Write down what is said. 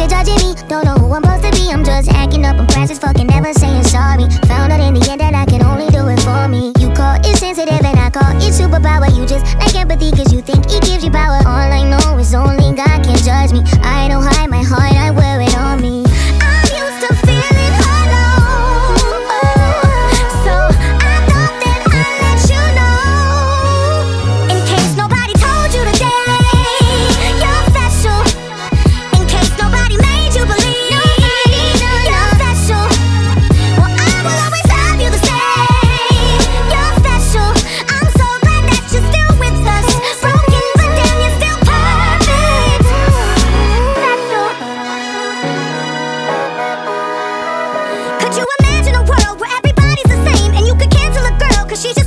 here judging me. Don't know who I'm supposed to be. I'm just acting up. I'm crass as fucking never saying sorry. Found out in the end that I can only do it for me. You call it sensitive and I call it superpower. You just like empathy cause you think it gives you power. All I know is only God can judge me. I don't hide my heart, I wear it on me. I'm used to feeling hollow, so I thought that I'd let you know. In case nobody told you today, you're special. In case nobody made you believe you're special. Well, I will always love you the same. You're special. I'm so glad that you're still with us. Broken, but damn, you're still perfect. Special. Could you imagine a world where everybody's the same and you could cancel a girl cause she's just